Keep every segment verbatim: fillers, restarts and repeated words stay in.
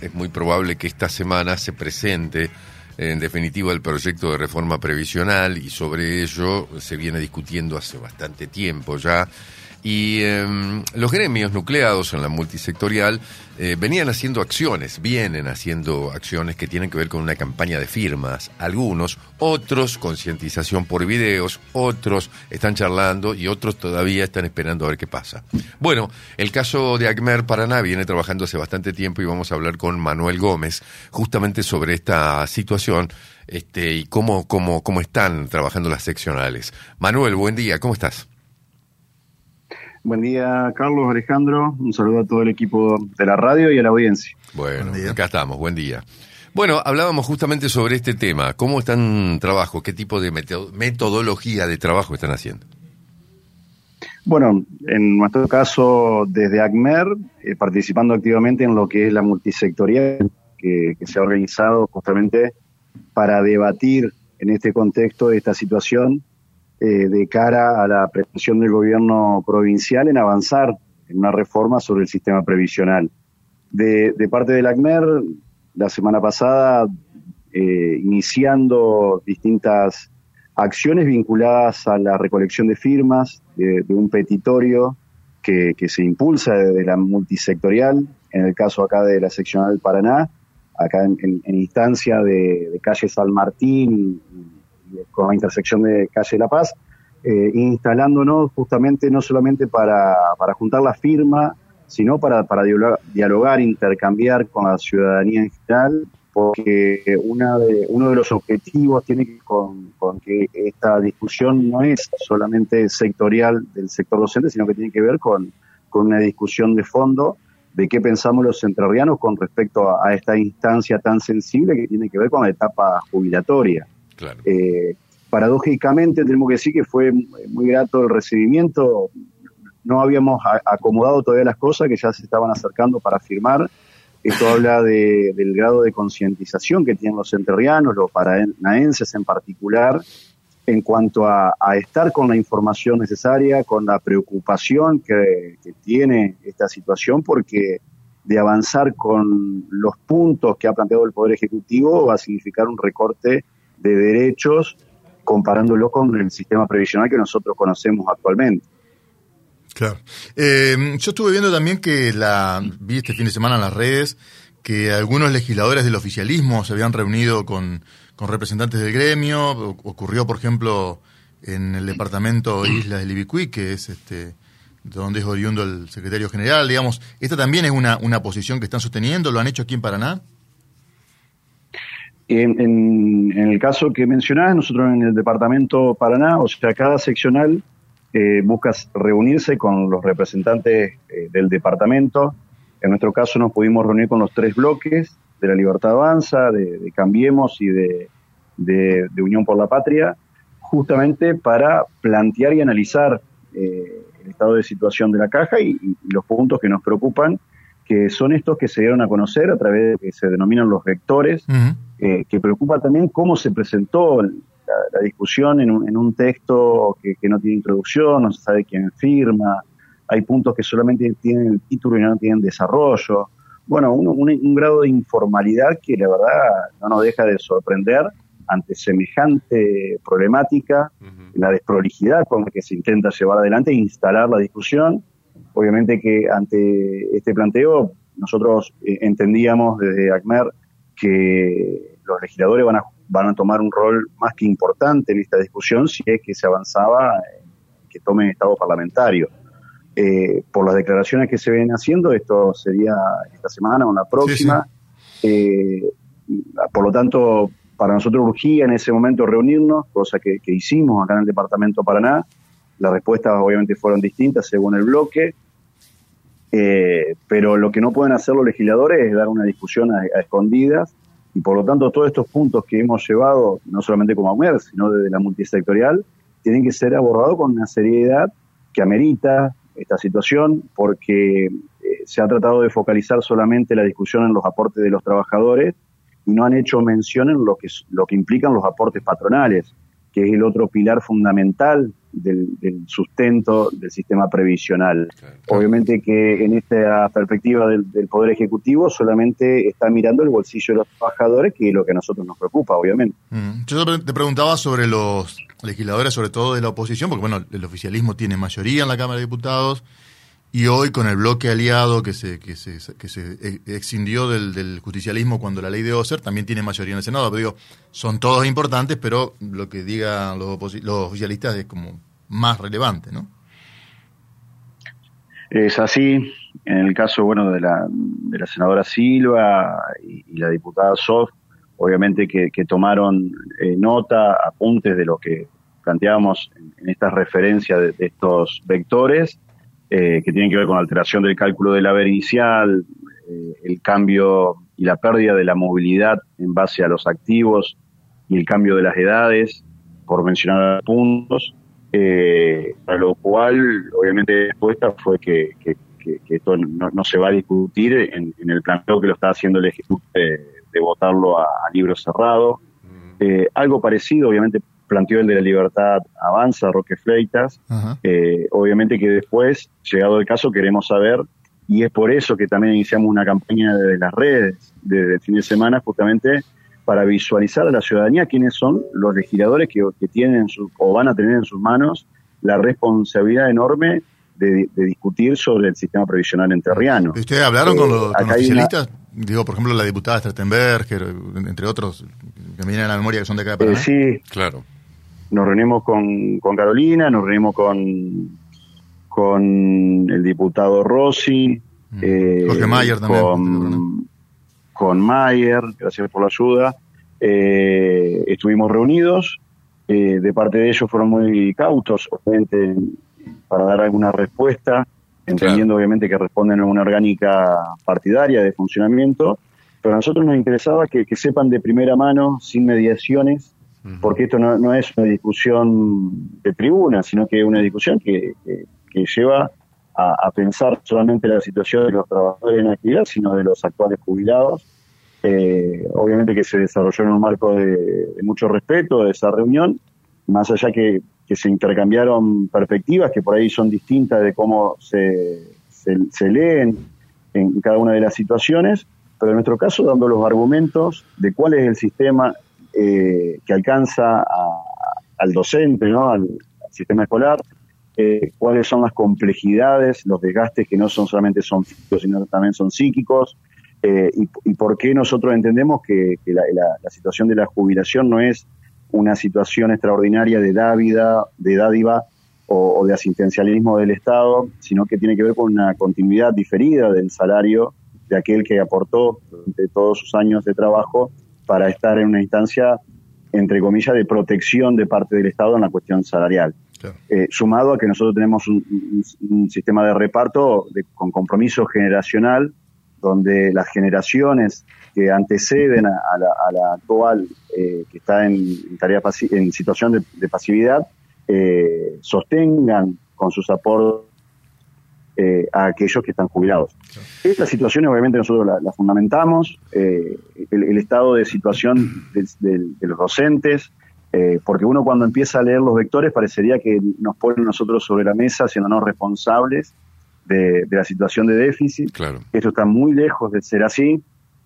es muy probable que esta semana se presente en definitiva el proyecto de reforma previsional, y sobre ello se viene discutiendo hace bastante tiempo ya. Y eh, los gremios nucleados en la multisectorial eh, venían haciendo acciones, vienen haciendo acciones que tienen que ver con una campaña de firmas. Algunos, otros concientización por videos, otros están charlando y otros todavía están esperando a ver qué pasa. Bueno, el caso de ACMER Paraná viene trabajando hace bastante tiempo y vamos a hablar con Manuel Gómez justamente sobre esta situación este, y cómo, cómo, cómo están trabajando las seccionales. Manuel, buen día, ¿cómo estás? Buen día, Carlos, Alejandro. Un saludo a todo el equipo de la radio y a la audiencia. Bueno, acá estamos, buen día. Bueno, hablábamos justamente sobre este tema. ¿Cómo están trabajo? ¿Qué tipo de metodología de trabajo están haciendo? Bueno, en nuestro caso, desde ACMER, eh, participando activamente en lo que es la multisectorial, que, que se ha organizado justamente para debatir en este contexto de esta situación, Eh, de cara a la pretensión del gobierno provincial en avanzar en una reforma sobre el sistema previsional. De, de parte del ACMER, la semana pasada, eh, iniciando distintas acciones vinculadas a la recolección de firmas de, de un petitorio que, que se impulsa desde la multisectorial, en el caso acá de la seccional Paraná, acá en, en, en instancia de, de calle San Martín y con la intersección de calle La Paz, eh, instalándonos justamente no solamente para, para juntar la firma, sino para, para dialogar, dialogar, intercambiar con la ciudadanía en general, porque una de, uno de los objetivos tiene que ver con, con que esta discusión no es solamente sectorial del sector docente, sino que tiene que ver con, con una discusión de fondo de qué pensamos los entrerrianos con respecto a, a esta instancia tan sensible que tiene que ver con la etapa jubilatoria. Claro. Eh, paradójicamente tenemos que decir que fue muy grato el recibimiento. No habíamos a, acomodado todavía las cosas que ya se estaban acercando para firmar. Esto habla de, del grado de concientización que tienen los entrerrianos, los paranaenses en particular, en cuanto a, a estar con la información necesaria, con la preocupación que, que tiene esta situación, porque de avanzar con los puntos que ha planteado el Poder Ejecutivo va a significar un recorte de derechos comparándolo con el sistema previsional que nosotros conocemos actualmente. Claro. Eh, yo estuve viendo también que la vi este fin de semana en las redes que algunos legisladores del oficialismo se habían reunido con, con representantes del gremio. Ocurrió, por ejemplo, en el departamento Islas del Ibicuí, que es este donde es oriundo el secretario general. Digamos, ¿esta también es una, una posición que están sosteniendo? ¿Lo han hecho aquí en Paraná? En, en, en el caso que mencionás, nosotros en el departamento Paraná, o sea, cada seccional eh, busca reunirse con los representantes eh, del departamento. En nuestro caso nos pudimos reunir con los tres bloques de La Libertad Avanza, de, de Cambiemos y de, de, de Unión por la Patria, justamente para plantear y analizar eh, el estado de situación de la caja y, y los puntos que nos preocupan, que son estos que se dieron a conocer a través de lo que se denominan los vectores, uh-huh. eh, que preocupa también cómo se presentó la, la discusión en un, en un texto que, que no tiene introducción, no se sabe quién firma, hay puntos que solamente tienen el título y no tienen desarrollo. Bueno, un, un, un grado de informalidad que la verdad no nos deja de sorprender ante semejante problemática, uh-huh. la desprolijidad con la que se intenta llevar adelante e instalar la discusión. Obviamente que ante este planteo nosotros eh, entendíamos desde ACMER que los legisladores van a, van a tomar un rol más que importante en esta discusión si es que se avanzaba en que tome estado parlamentario. Eh, por las declaraciones que se ven haciendo, esto sería esta semana o la próxima. Sí, sí. Eh, por lo tanto, para nosotros urgía en ese momento reunirnos, cosa que, que hicimos acá en el departamento Paraná. Las respuestas obviamente fueron distintas según el bloque, eh, pero lo que no pueden hacer los legisladores es dar una discusión a, a escondidas, y por lo tanto todos estos puntos que hemos llevado, no solamente como ACMER, sino desde la multisectorial, tienen que ser abordados con una seriedad que amerita esta situación, porque eh, se ha tratado de focalizar solamente la discusión en los aportes de los trabajadores y no han hecho mención en lo que, lo que implican los aportes patronales, que es el otro pilar fundamental del, del sustento del sistema previsional. Claro. Obviamente que en esta perspectiva del, del Poder Ejecutivo solamente está mirando el bolsillo de los trabajadores, que es lo que a nosotros nos preocupa, obviamente. Mm. Yo te preguntaba sobre los legisladores, sobre todo de la oposición, porque bueno, el oficialismo tiene mayoría en la Cámara de Diputados, y hoy con el bloque aliado que se que se, que se excindió del, del justicialismo cuando la ley de Ocer, también tiene mayoría en el Senado. Pero digo, son todos importantes, pero lo que digan los, los oficialistas es como más relevante, ¿no? Es así. En el caso, bueno, de la, de la senadora Silva y, y la diputada Sof, obviamente que, que tomaron eh, nota, apuntes de lo que planteábamos en, en estas referencias de, de estos vectores, Eh, que tienen que ver con la alteración del cálculo del haber inicial, eh, el cambio y la pérdida de la movilidad en base a los activos y el cambio de las edades, por mencionar puntos, eh, para lo cual obviamente la respuesta fue que, que, que, que esto no, no se va a discutir en, en el planteo que lo está haciendo el Ejecutivo de, de votarlo a, a libro cerrado. Eh, algo parecido, obviamente, planteó el de la Libertad Avanza, Roque Fleitas. Eh, obviamente que después, llegado el caso, queremos saber, y es por eso que también iniciamos una campaña de las redes desde el fin de semana, justamente para visualizar a la ciudadanía quiénes son los legisladores que, que tienen en su, o van a tener en sus manos la responsabilidad enorme de, de discutir sobre el sistema previsional entrerriano. ¿Ustedes hablaron eh, con los, con los oficialistas? Una... Digo, por ejemplo, la diputada Strattenberger, entre otros, que me vienen a la memoria que son de acá de Paraná. Eh, sí, claro. Nos reunimos con, con Carolina, nos reunimos con, con el diputado Rossi, mm. eh, Jorge Mayer también. Con, con Mayer, gracias por la ayuda. Eh, estuvimos reunidos, eh, de parte de ellos fueron muy cautos, obviamente, para dar alguna respuesta, entendiendo claro. obviamente que responden a una orgánica partidaria de funcionamiento, pero a nosotros nos interesaba que, que sepan de primera mano, sin mediaciones, porque esto no, no es una discusión de tribuna, sino que es una discusión que, que, que lleva a, a pensar solamente la situación de los trabajadores en actividad, sino de los actuales jubilados. Eh, obviamente que se desarrolló en un marco de, de mucho respeto de esa reunión, más allá que, que se intercambiaron perspectivas que por ahí son distintas de cómo se, se, se leen en cada una de las situaciones, pero en nuestro caso dando los argumentos de cuál es el sistema Eh, que alcanza a, al docente, ¿no? al, al sistema escolar, eh, cuáles son las complejidades, los desgastes que no son solamente son físicos, sino también son psíquicos, eh, y, y por qué nosotros entendemos que, que la, la, la situación de la jubilación no es una situación extraordinaria de dádiva, de dádiva o, o de asistencialismo del Estado, sino que tiene que ver con una continuidad diferida del salario de aquel que aportó durante todos sus años de trabajo para estar en una instancia, entre comillas, de protección de parte del Estado en la cuestión salarial. Claro. Eh, sumado a que nosotros tenemos un, un, un sistema de reparto de, con compromiso generacional, donde las generaciones que anteceden a, a, la, a la actual, eh, que está en, en, tarea pasi- en situación de, de pasividad, eh, sostengan con sus aportes Eh, a aquellos que están jubilados. Claro. Estas situaciones obviamente nosotros las la fundamentamos, eh, el, el estado de situación de, de, de los docentes, eh, porque uno cuando empieza a leer los vectores parecería que nos ponen nosotros sobre la mesa haciéndonos responsables de, de la situación de déficit. Claro. Esto está muy lejos de ser así.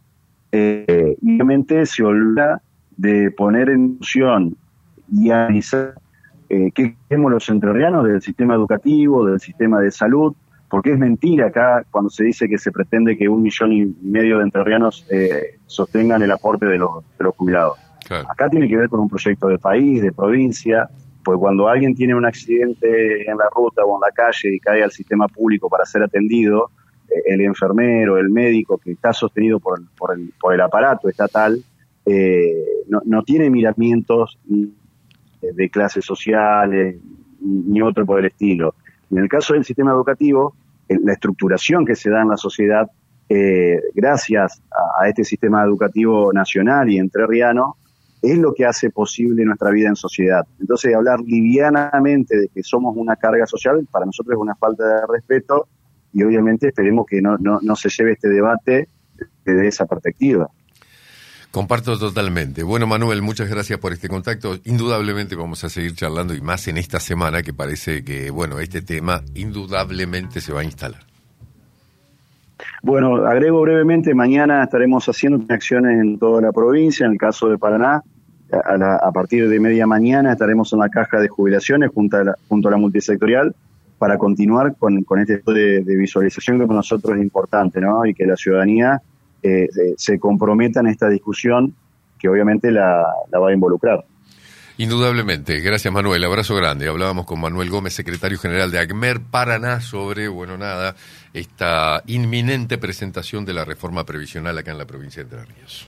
Eh, y obviamente se olvida de poner en función y analizar eh, qué queremos los entrerrianos del sistema educativo, del sistema de salud, porque es mentira acá cuando se dice que se pretende que un millón y medio de entrerrianos eh, sostengan el aporte de los, de los jubilados. Claro. Acá tiene que ver con un proyecto de país, de provincia, porque cuando alguien tiene un accidente en la ruta o en la calle y cae al sistema público para ser atendido, eh, el enfermero, el médico que está sostenido por, por, el, por el aparato estatal, eh, no, no tiene miramientos ni de clases sociales ni otro por el estilo. Y en el caso del sistema educativo, la estructuración que se da en la sociedad, eh, gracias a, a este sistema educativo nacional y entrerriano, es lo que hace posible nuestra vida en sociedad. Entonces, hablar livianamente de que somos una carga social, para nosotros es una falta de respeto, y obviamente esperemos que no, no, no se lleve este debate desde esa perspectiva. Comparto totalmente. Bueno, Manuel, muchas gracias por este contacto. Indudablemente vamos a seguir charlando y más en esta semana que parece que, bueno, este tema indudablemente se va a instalar. Bueno, agrego brevemente, mañana estaremos haciendo acciones en toda la provincia, en el caso de Paraná. A, la, a partir de media mañana estaremos en la caja de jubilaciones junto a la, junto a la multisectorial para continuar con, con este tipo de, de visualización que para nosotros es importante, ¿no? Y que la ciudadanía eh, se comprometa en esta discusión que obviamente la, la va a involucrar. Indudablemente. Gracias, Manuel. Abrazo grande. Hablábamos con Manuel Gómez, secretario general de ACMER Paraná, sobre, bueno, nada, esta inminente presentación de la reforma previsional acá en la provincia de Entre Ríos.